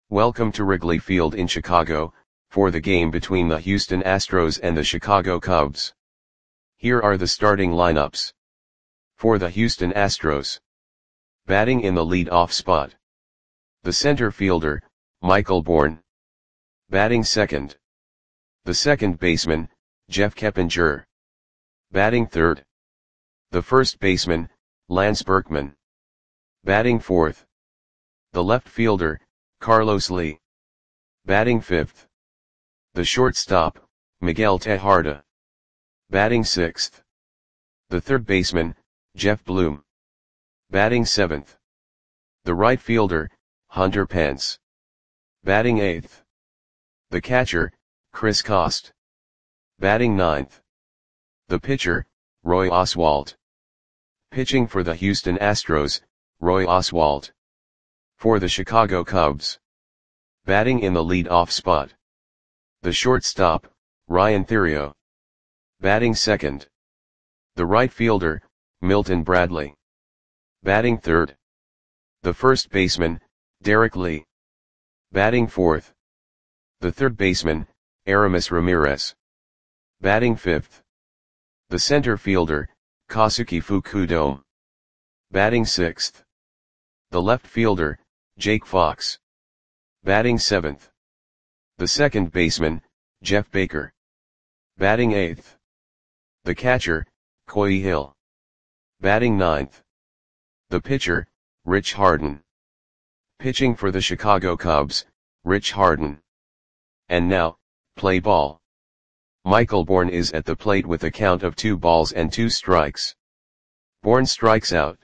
Welcome to Wrigley Field in Chicago, for the game between the Houston Astros and the Chicago Cubs. Here are the starting lineups. For the Houston Astros. Batting in the lead-off spot. The center fielder, Michael Bourn. Batting second. The second baseman, Jeff Keppinger. Batting third. The first baseman, Lance Berkman. Batting fourth. The left fielder, Carlos Lee. Batting fifth. The shortstop, Miguel Tejada. Batting sixth. The third baseman, Jeff Bloom. Batting seventh. The right fielder, Hunter Pence. Batting eighth. The catcher, Chris Coste. Batting ninth. The pitcher, Roy Oswalt. Pitching for the Houston Astros, Roy Oswalt. For the Chicago Cubs. Batting in the lead-off spot. The shortstop, Ryan Theriot. Batting second. The right fielder, Milton Bradley. Batting third. The first baseman, Derek Lee. Batting fourth. The third baseman, Aramis Ramirez. Batting fifth. The center fielder, Kazuki Fukudome. Batting sixth. The left fielder, Jake Fox. Batting seventh. The second baseman, Jeff Baker. Batting eighth. The catcher, Coy Hill. Batting ninth. The pitcher, Rich Harden. Pitching for the Chicago Cubs, Rich Harden. And now, play ball. Michael Bourn is at the plate with a count of 2 balls and 2 strikes. Bourn strikes out.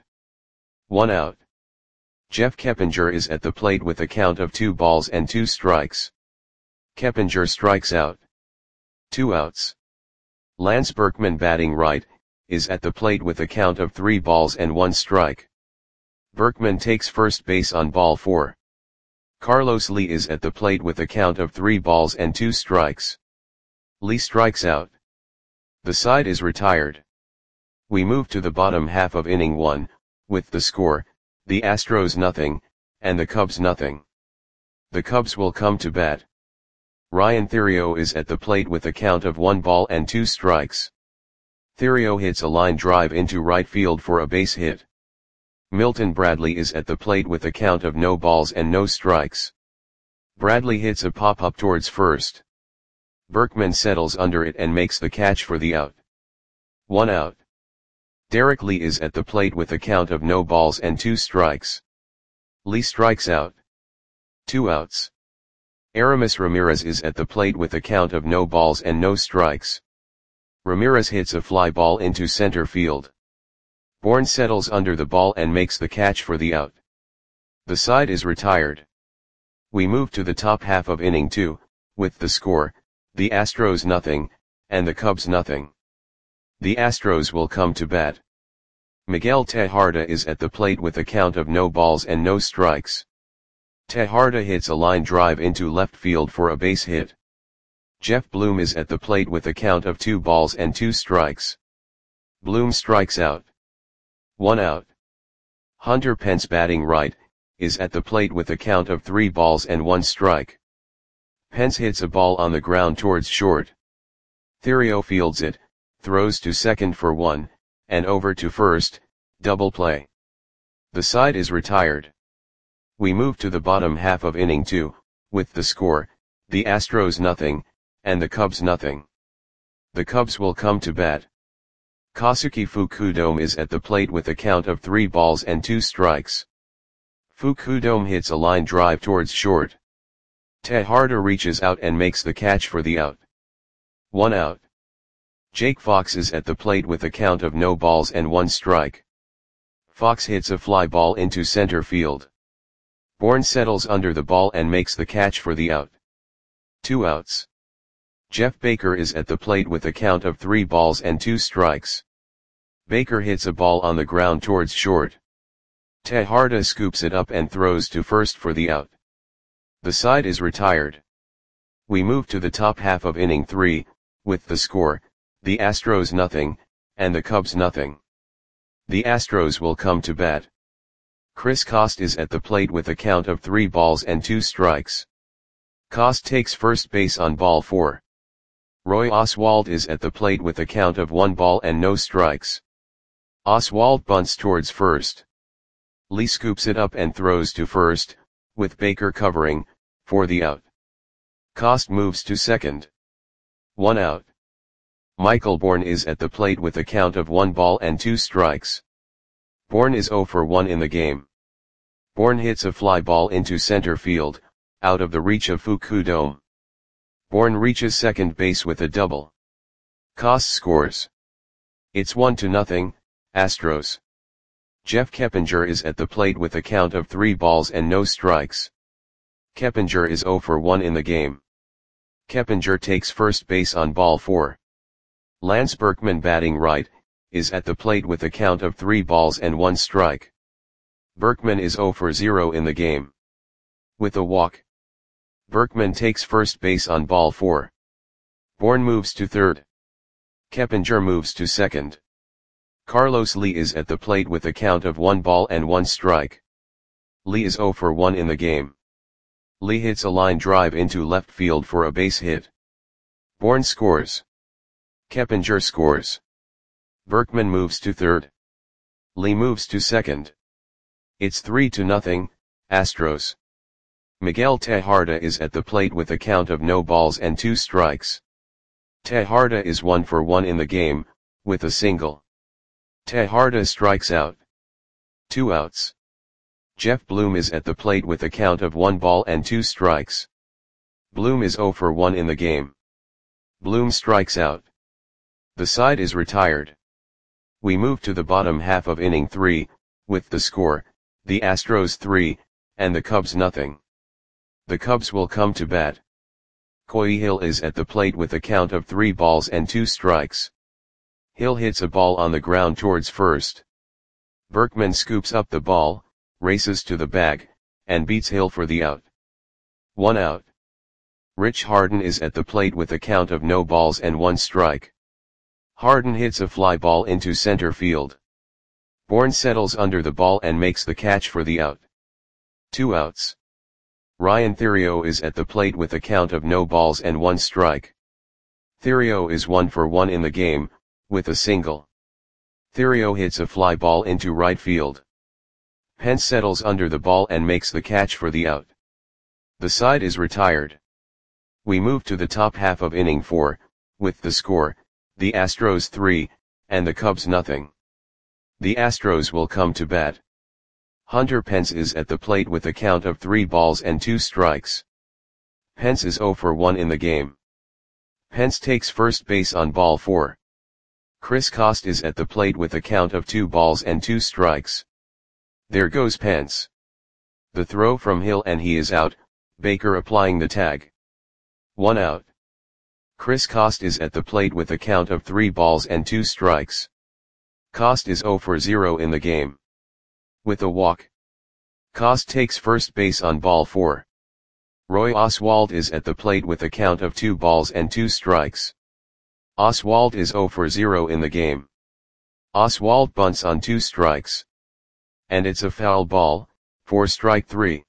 1 out. Jeff Keppinger is at the plate with a count of 2 balls and 2 strikes. Keppinger strikes out. 2 outs. Lance Berkman, batting right, is at the plate with a count of 3 balls and 1 strike. Berkman takes first base on ball 4. Carlos Lee is at the plate with a count of 3 balls and 2 strikes. Lee strikes out. The side is retired. We move to the bottom half of inning 1, with the score, the Astros nothing, and the Cubs nothing. The Cubs will come to bat. Ryan Theriot is at the plate with a count of 1 ball and 2 strikes. Theriot hits a line drive into right field for a base hit. Milton Bradley is at the plate with a count of no balls and no strikes. Bradley hits a pop-up towards first. Berkman settles under it and makes the catch for the out. 1 out. Derek Lee is at the plate with a count of no balls and 2 strikes. Lee strikes out. 2 outs. Aramis Ramirez is at the plate with a count of no balls and no strikes. Ramirez hits a fly ball into center field. Bourn settles under the ball and makes the catch for the out. The side is retired. We move to the top half of inning 2, with the score, the Astros nothing, and the Cubs nothing. The Astros will come to bat. Miguel Tejada is at the plate with a count of no balls and no strikes. Tejada hits a line drive into left field for a base hit. Jeff Bloom is at the plate with a count of 2 balls and 2 strikes. Bloom strikes out. 1 out. Hunter Pence, batting right, is at the plate with a count of 3 balls and 1 strike. Pence hits a ball on the ground towards short. Theriot fields it, throws to second for 1, and over to first, double play. The side is retired. We move to the bottom half of inning 2, with the score, the Astros nothing, and the Cubs nothing. The Cubs will come to bat. Kazuki Fukudome is at the plate with a count of 3 balls and 2 strikes. Fukudome hits a line drive towards short. Tejada reaches out and makes the catch for the out. 1 out. Jake Fox is at the plate with a count of no balls and 1 strike. Fox hits a fly ball into center field. Bourn settles under the ball and makes the catch for the out. 2 outs. Jeff Baker is at the plate with a count of 3 balls and 2 strikes. Baker hits a ball on the ground towards short. Tejada scoops it up and throws to first for the out. The side is retired. We move to the top half of inning 3, with the score, the Astros nothing, and the Cubs nothing. The Astros will come to bat. Chris Cost is at the plate with a count of 3 balls and 2 strikes. Cost takes first base on ball 4. Roy Oswalt is at the plate with a count of 1 ball and no strikes. Oswalt bunts towards first. Lee scoops it up and throws to first, with Baker covering, for the out. Cost moves to second. 1 out. Michael Bourne is at the plate with a count of 1 ball and 2 strikes. Bourne is 0 for 1 in the game. Bourne hits a fly ball into center field, out of the reach of Fukudome. Bourne reaches second base with a double. Cost scores. It's 1-0, Astros. Jeff Keppinger is at the plate with a count of 3 balls and no strikes. Keppinger is 0 for 1 in the game. Keppinger takes first base on ball 4. Lance Berkman, batting right, is at the plate with a count of 3 balls and 1 strike. Berkman is 0 for 0 in the game. With a walk, Berkman takes first base on ball 4. Bourne moves to third. Keppinger moves to second. Carlos Lee is at the plate with a count of 1 ball and 1 strike. Lee is 0 for 1 in the game. Lee hits a line drive into left field for a base hit. Bourne scores. Keppinger scores. Berkman moves to third. Lee moves to second. It's 3-0, Astros. Miguel Tejada is at the plate with a count of no balls and 2 strikes. Tejada is 1 for 1 in the game, with a single. Tejada strikes out. 2 outs. Jeff Bloom is at the plate with a count of 1 ball and 2 strikes. Bloom is 0 for 1 in the game. Bloom strikes out. The side is retired. We move to the bottom half of inning 3, with the score, the Astros 3, and the Cubs nothing. The Cubs will come to bat. Coy Hill is at the plate with a count of 3 balls and 2 strikes. Hill hits a ball on the ground towards first. Berkman scoops up the ball, races to the bag, and beats Hill for the out. 1 out. Rich Harden is at the plate with a count of no balls and 1 strike. Harden hits a fly ball into center field. Bourne settles under the ball and makes the catch for the out. 2 outs. Ryan Theriot is at the plate with a count of no balls and 1 strike. Theriot is 1 for 1 in the game, with a single. Theriot hits a fly ball into right field. Pence settles under the ball and makes the catch for the out. The side is retired. We move to the top half of inning 4, with the score, the Astros 3, and the Cubs nothing. The Astros will come to bat. Hunter Pence is at the plate with a count of 3 balls and 2 strikes. Pence is 0 for 1 in the game. Pence takes first base on ball 4. Chris Cost is at the plate with a count of 2 balls and 2 strikes. There goes Pence. The throw from Hill and he is out, Baker applying the tag. 1 out. Chris Cost is at the plate with a count of 3 balls and 2 strikes. Cost is 0 for 0 in the game. With a walk, Cost takes first base on ball 4. Roy Oswalt is at the plate with a count of 2 balls and 2 strikes. Oswalt is 0 for 0 in the game. Oswalt bunts on 2 strikes. And it's a foul ball, for strike 3.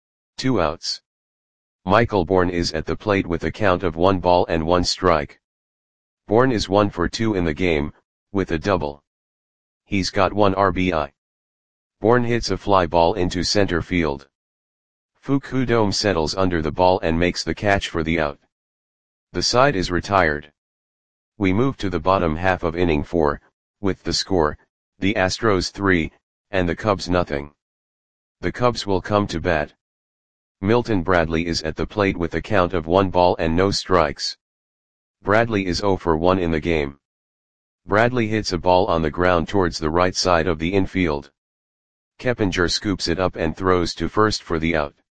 2 outs. Michael Bourne is at the plate with a count of 1 ball and 1 strike. Bourne is 1 for 2 in the game, with a double. He's got 1 RBI. Bourne hits a fly ball into center field. Fukudome settles under the ball and makes the catch for the out. The side is retired. We move to the bottom half of inning 4, with the score, the Astros 3, and the Cubs nothing. The Cubs will come to bat. Milton Bradley is at the plate with a count of 1 ball and no strikes. Bradley is 0 for 1 in the game. Bradley hits a ball on the ground towards the right side of the infield. Keppinger scoops it up and throws to first for the out.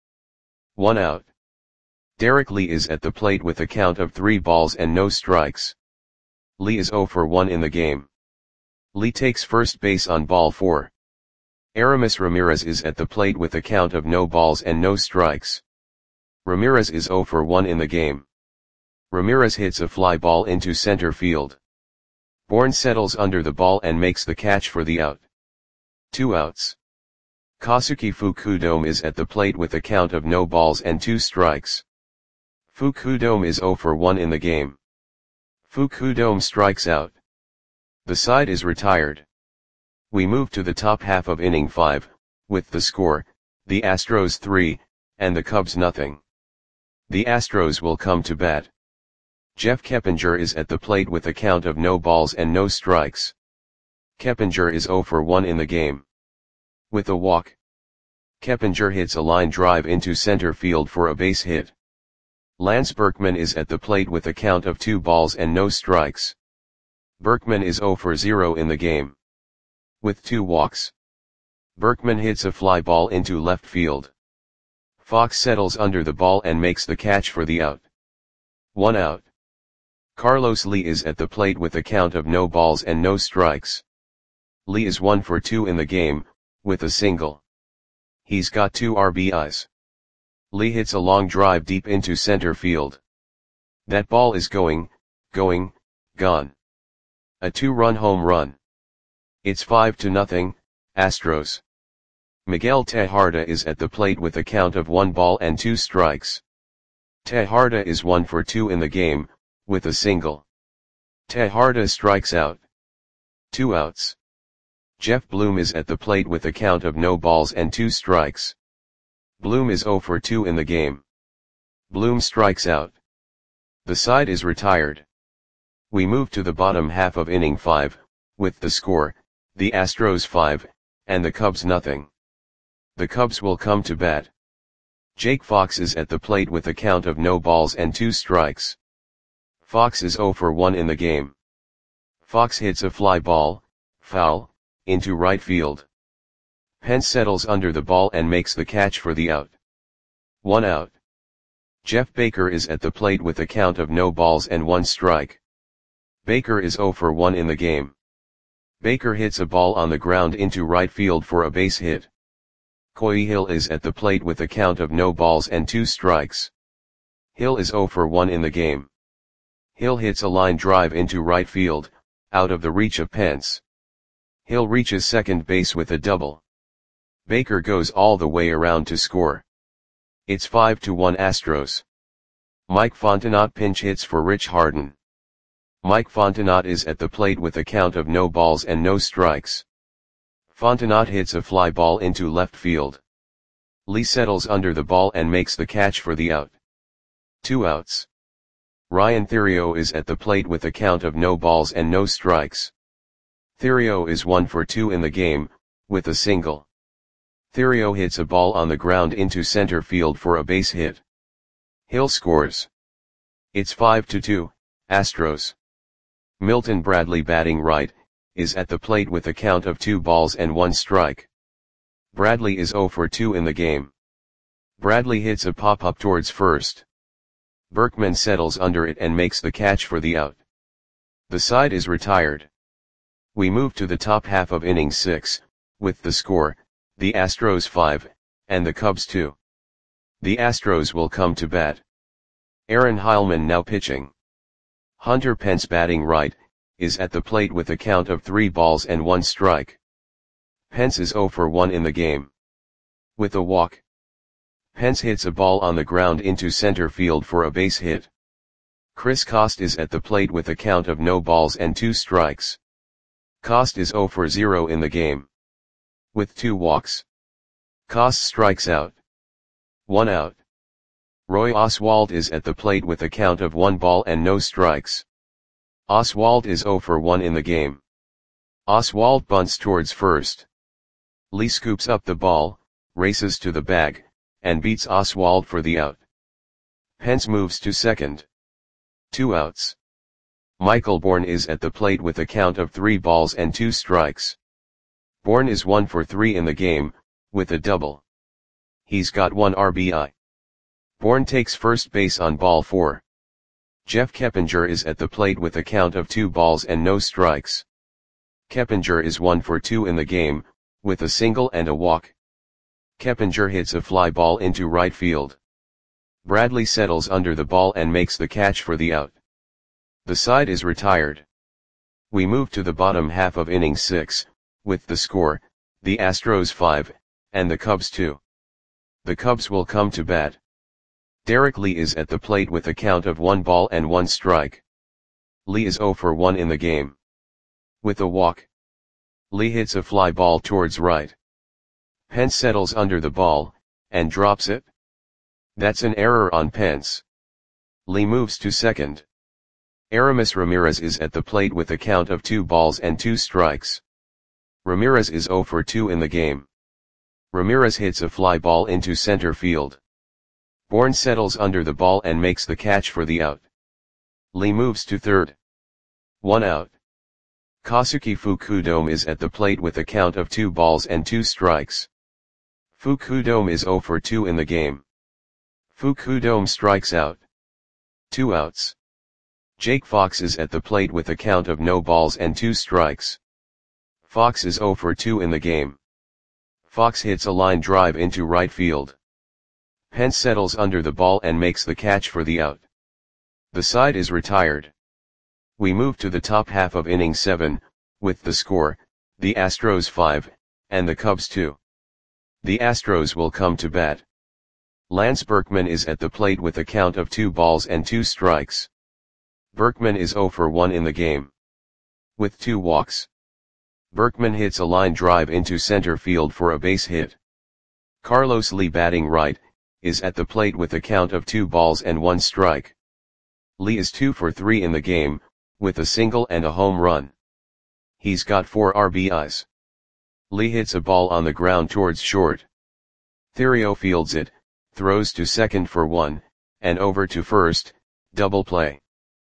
1 out. Derek Lee is at the plate with a count of 3 balls and no strikes. Lee is 0 for 1 in the game. Lee takes first base on ball 4. Aramis Ramirez is at the plate with a count of no balls and no strikes. Ramirez is 0 for 1 in the game. Ramirez hits a fly ball into center field. Bourne settles under the ball and makes the catch for the out. 2 outs. Kazuki Fukudome is at the plate with a count of no balls and 2 strikes. Fukudome is 0 for 1 in the game. Fukudome strikes out. The side is retired. We move to the top half of inning 5, with the score, the Astros 3, and the Cubs nothing. The Astros will come to bat. Jeff Keppinger is at the plate with a count of no balls and no strikes. Keppinger is 0 for 1 in the game. With a walk, Keppinger hits a line drive into center field for a base hit. Lance Berkman is at the plate with a count of 2 balls and no strikes. Berkman is 0 for 0 in the game. With 2 walks, Berkman hits a fly ball into left field. Fox settles under the ball and makes the catch for the out. 1 out. Carlos Lee is at the plate with a count of no balls and no strikes. Lee is 1 for 2 in the game, with a single. He's got 2 RBIs. Lee hits a long drive deep into center field. That ball is going, gone. A 2-run home run. It's 5-0, Astros. Miguel Tejada is at the plate with a count of 1 ball and 2 strikes. Tejada is 1 for 2 in the game, with a single. Tejada strikes out. 2 outs. Jeff Bloom is at the plate with a count of no balls and 2 strikes. Bloom is 0 for 2 in the game. Bloom strikes out. The side is retired. We move to the bottom half of inning 5, with the score, the Astros 5, and the Cubs nothing. The Cubs will come to bat. Jake Fox is at the plate with a count of no balls and 2 strikes. Fox is 0 for 1 in the game. Fox hits a fly ball, foul, into right field. Pence settles under the ball and makes the catch for the out. 1 out. Jeff Baker is at the plate with a count of no balls and 1 strike. Baker is 0 for 1 in the game. Baker hits a ball on the ground into right field for a base hit. Coy Hill is at the plate with a count of no balls and 2 strikes. Hill is 0 for 1 in the game. Hill hits a line drive into right field, out of the reach of Pence. Hill reaches second base with a double. Baker goes all the way around to score. It's 5-1 Astros. Mike Fontenot pinch hits for Rich Harden. Mike Fontenot is at the plate with a count of no balls and no strikes. Fontenot hits a fly ball into left field. Lee settles under the ball and makes the catch for the out. 2 outs. Ryan Theriot is at the plate with a count of no balls and no strikes. Theriot is 1 for 2 in the game, with a single. Theriot hits a ball on the ground into center field for a base hit. Hill scores. It's 5-2, Astros. Milton Bradley, batting right, is at the plate with a count of 2 balls and 1 strike. Bradley is 0 for 2 in the game. Bradley hits a pop-up towards first. Berkman settles under it and makes the catch for the out. The side is retired. We move to the top half of inning 6, with the score, the Astros 5, and the Cubs 2. The Astros will come to bat. Aaron Heilman now pitching. Hunter Pence, batting right, is at the plate with a count of 3 balls and 1 strike. Pence is 0 for 1 in the game. With a walk, Pence hits a ball on the ground into center field for a base hit. Chris Coste is at the plate with a count of no balls and 2 strikes. Coste is 0 for 0 in the game. With 2 walks, Coste strikes out. 1 out. Roy Oswalt is at the plate with a count of 1 ball and no strikes. Oswalt is 0 for 1 in the game. Oswalt bunts towards first. Lee scoops up the ball, races to the bag, and beats Oswalt for the out. Pence moves to second. 2 outs. Michael Bourne is at the plate with a count of 3 balls and 2 strikes. Bourne is 1 for 3 in the game, with a double. He's got 1 RBI. Bourne takes first base on ball 4. Jeff Keppinger is at the plate with a count of 2 balls and no strikes. Keppinger is 1 for 2 in the game, with a single and a walk. Keppinger hits a fly ball into right field. Bradley settles under the ball and makes the catch for the out. The side is retired. We move to the bottom half of inning 6, with the score, the Astros 5, and the Cubs 2. The Cubs will come to bat. Derek Lee is at the plate with a count of 1 ball and 1 strike. Lee is 0 for 1 in the game. With a walk, Lee hits a fly ball towards right. Pence settles under the ball, and drops it. That's an error on Pence. Lee moves to second. Aramis Ramirez is at the plate with a count of 2 balls and 2 strikes. Ramirez is 0 for 2 in the game. Ramirez hits a fly ball into center field. Bourne settles under the ball and makes the catch for the out. Lee moves to third. 1 out. Kazuki Fukudome is at the plate with a count of 2 balls and 2 strikes. Fukudome is 0 for 2 in the game. Fukudome strikes out. 2 outs. Jake Fox is at the plate with a count of no balls and 2 strikes. Fox is 0 for 2 in the game. Fox hits a line drive into right field. Pence settles under the ball and makes the catch for the out. The side is retired. We move to the top half of inning 7, with the score, the Astros 5, and the Cubs 2. The Astros will come to bat. Lance Berkman is at the plate with a count of 2 balls and 2 strikes. Berkman is 0 for 1 in the game. With 2 walks, Berkman hits a line drive into center field for a base hit. Carlos Lee, batting right, is at the plate with a count of 2 balls and 1 strike. Lee is 2 for 3 in the game, with a single and a home run. He's got 4 RBIs. Lee hits a ball on the ground towards short. Theriot fields it, throws to second for 1, and over to first, double play.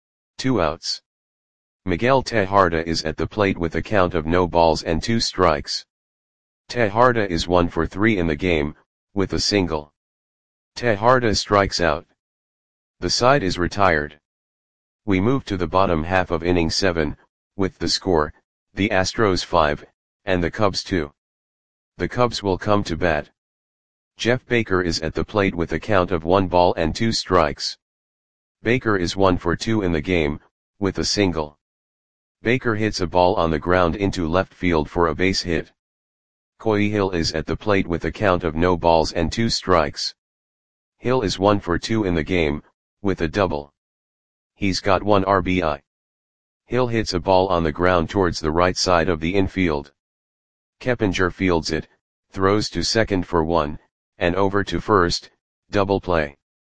2 outs. Miguel Tejada is at the plate with a count of no balls and 2 strikes. Tejada is 1 for 3 in the game, with a single. Tejada strikes out. The side is retired. We move to the bottom half of inning 7, with the score, the Astros 5, and the Cubs 2. The Cubs will come to bat. Jeff Baker is at the plate with a count of 1 ball and 2 strikes. Baker is 1 for 2 in the game, with a single. Baker hits a ball on the ground into left field for a base hit. Coy Hill is at the plate with a count of no balls and 2 strikes. Hill is 1 for 2 in the game, with a double. He's got 1 RBI. Hill hits a ball on the ground towards the right side of the infield. Keppinger fields it, throws to second for 1, and over to first, double play.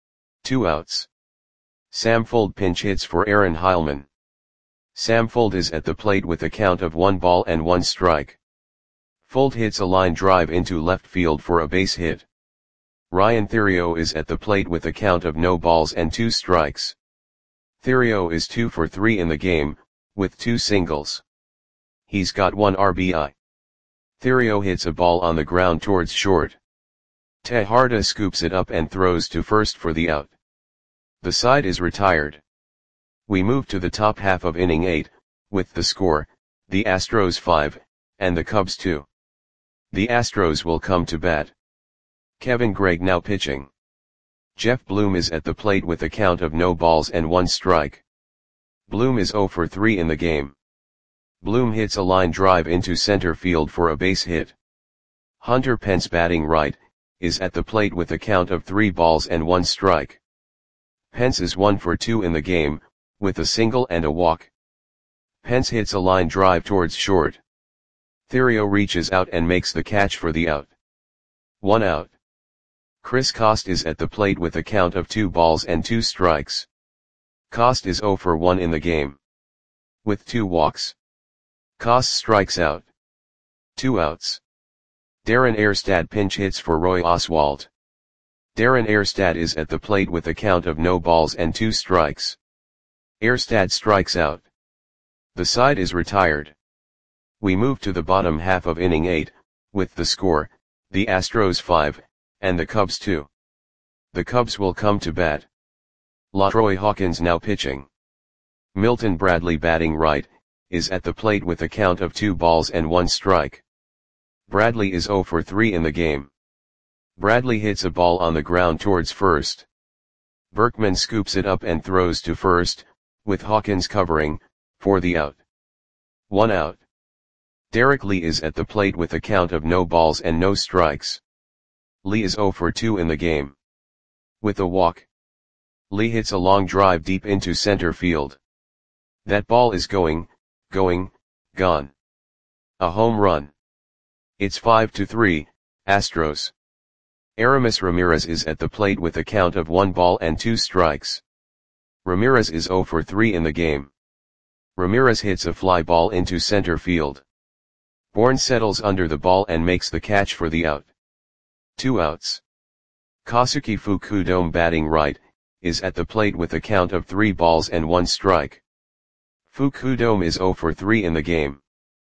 2 outs. Sam Fuld pinch hits for Aaron Heilman. Sam Fuld is at the plate with a count of 1 ball and 1 strike. Fuld hits a line drive into left field for a base hit. Ryan Theriot is at the plate with a count of no balls and 2 strikes. Theriot is 2 for 3 in the game, with 2 singles. He's got 1 RBI. Theriot hits a ball on the ground towards short. Tejada scoops it up and throws to first for the out. The side is retired. We move to the top half of inning 8, with the score, the Astros 5, and the Cubs 2. The Astros will come to bat. Kevin Gregg now pitching. Jeff Bloom is at the plate with a count of no balls and 1 strike. Bloom is 0 for 3 in the game. Bloom hits a line drive into center field for a base hit. Hunter Pence, batting right, is at the plate with a count of 3 balls and 1 strike. Pence is 1 for 2 in the game, with a single and a walk. Pence hits a line drive towards short. Theriot reaches out and makes the catch for the out. 1 out. Chris Coste is at the plate with a count of 2 balls and 2 strikes. Coste is 0 for 1 in the game. With 2 walks, Coste strikes out. 2 outs. Darren Erstad pinch hits for Roy Oswalt. Darren Erstad is at the plate with a count of no balls and 2 strikes. Erstad strikes out. The side is retired. We move to the bottom half of inning 8, with the score, the Astros 5, and the Cubs 2. The Cubs will come to bat. LaTroy Hawkins now pitching. Milton Bradley, batting right, is at the plate with a count of 2 balls and 1 strike. Bradley is 0 for 3 in the game. Bradley hits a ball on the ground towards first. Berkman scoops it up and throws to first, with Hawkins covering, for the out. 1 out. Derek Lee is at the plate with a count of no balls and no strikes. Lee is 0 for 2 in the game. With a walk, Lee hits a long drive deep into center field. That ball is gone. A home run. It's 5-3, Astros. Aramis Ramirez is at the plate with a count of 1 ball and 2 strikes. Ramirez is 0 for 3 in the game. Ramirez hits a fly ball into center field. Bourne settles under the ball and makes the catch for the out. 2 outs. Kosuke Fukudome, batting right, is at the plate with a count of 3 balls and 1 strike. Fukudome is 0 for 3 in the game.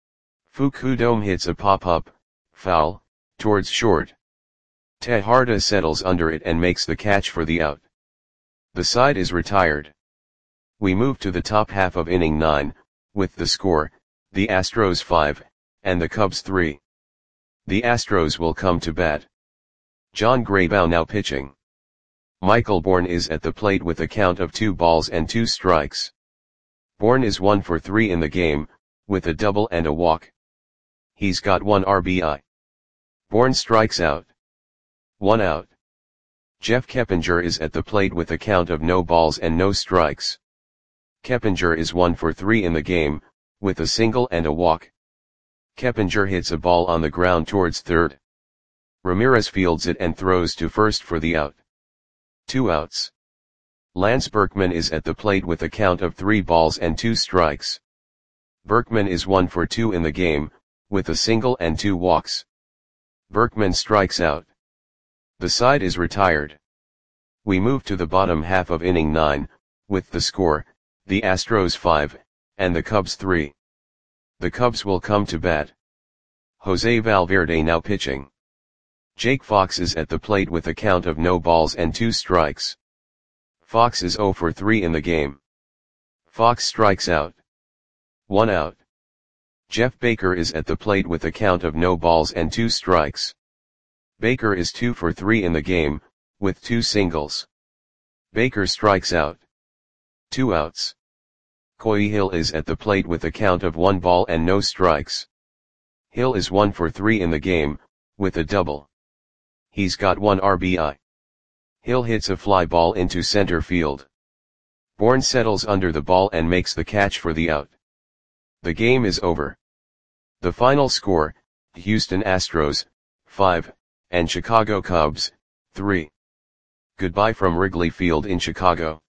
Fukudome hits a pop-up, foul, towards short. Tejada settles under it and makes the catch for the out. The side is retired. We move to the top half of inning 9, with the score, the Astros 5, and the Cubs 3. The Astros will come to bat. John Graybow now pitching. Michael Bourne is at the plate with a count of 2 balls and 2 strikes. Bourne is 1 for 3 in the game, with a double and a walk. He's got 1 RBI. Bourne strikes out. 1 out. Jeff Keppinger is at the plate with a count of no balls and no strikes. Keppinger is 1 for 3 in the game, with a single and a walk. Keppinger hits a ball on the ground towards third. Ramirez fields it and throws to first for the out. 2 outs. Lance Berkman is at the plate with a count of 3 balls and 2 strikes. Berkman is 1 for 2 in the game, with a single and 2 walks. Berkman strikes out. The side is retired. We move to the bottom half of inning 9, with the score, the Astros 5, and the Cubs 3. The Cubs will come to bat. Jose Valverde now pitching. Jake Fox is at the plate with a count of no balls and 2 strikes. Fox is 0 for 3 in the game. Fox strikes out. 1 out. Jeff Baker is at the plate with a count of no balls and 2 strikes. Baker is 2 for 3 in the game, with 2 singles. Baker strikes out. 2 outs. Coy Hill is at the plate with a count of 1 ball and no strikes. Hill is 1 for 3 in the game, with a double. He's got 1 RBI. Hill hits a fly ball into center field. Bourne settles under the ball and makes the catch for the out. The game is over. The final score, Houston Astros, 5, and Chicago Cubs, 3. Goodbye from Wrigley Field in Chicago.